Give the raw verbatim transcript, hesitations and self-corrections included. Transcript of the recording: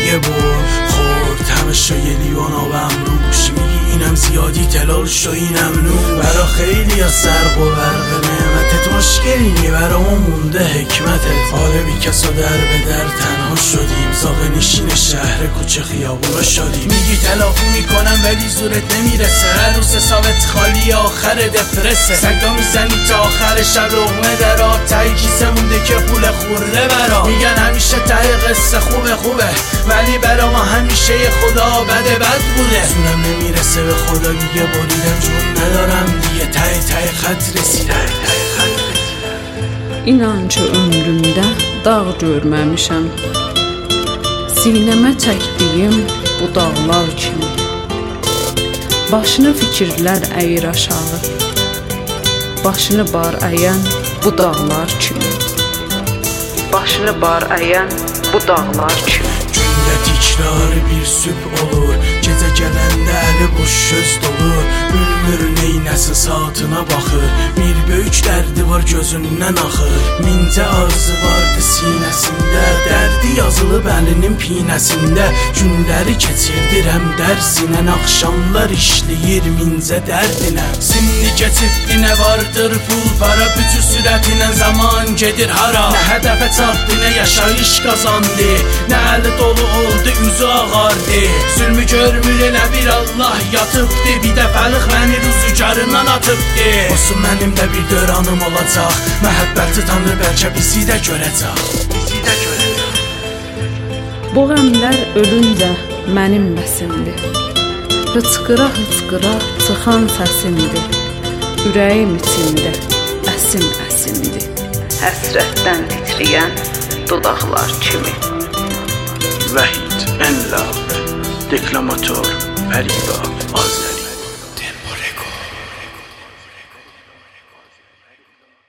یه بار خورد همه شای لیوان آبم روش، میگی اینم زیادی تلال شو اینم نوش. برا خیلی ها سرق و برق نعمتت مشکلی نی، برا ما مونده حکمتت. حالا بی کس و در به در تنها شدیم، ساقه نشین شهر کوچه خیابونا شدیم. میگی تلافی میکنم ولی زورت نمیرسه، عروس ثابت خالی آخر دپرسه. سگا میزنی تا آخر شب لقمه در آب، تایی کیسه مونده که پول خورده برا. میگن همیشه ته قصه خوبه خوبه، ولی برا ما همیشه خدا بده بد بوده. زورم نمیرسه به خدا دیگه، بریدم جون ندارم دیگه، ته ته خط رسیدم. İnan ki ömrümdə dağ görməmişəm, sinəmə çəkdiyim bu dağlar kimi. Başını fikirlər əyir aşağı, başını bar əyən bu dağlar kimi. Başını bar əyən bu dağlar kimi. Gündə tikrar bir sübh olur, gecə gələndə əli boş söz dolu. Bilmir neynəsin saatına baxır, bir böyük dərdi var gözündən axır. Mincə arzu vardı sinəsində, dərdi yazılıb əlinin pinəsində. Günləri keçirdirəm dərsinə, axşamlar işləyir mincə dərdinə. Sinni keçibdi nə vardır pul para, bütün sürətinə zaman gedir hara. Nə hədəfə çatdı, nə yaşayış qazandı, nə əli dolu oldu, üzü ağardı. Zülmü görmür elə bir Allah yatıbdı, bir dəfəlik məni rüzgarından atıbdı. Olsun mənim də bir döranım olacaq, məhəbbəti tanrı bəlkə bizi də görəcək, bizi də görəcək. Bu qəmlər ölüncə mənim bəsimdir, hıçqıra hıçqıra çıxan səsimdir. Ürəyim içində əsim əsimdir, həsrətdən titriyən dodaqlar kimi. Vahid Enlal, deklamatör Fəriba Azəri.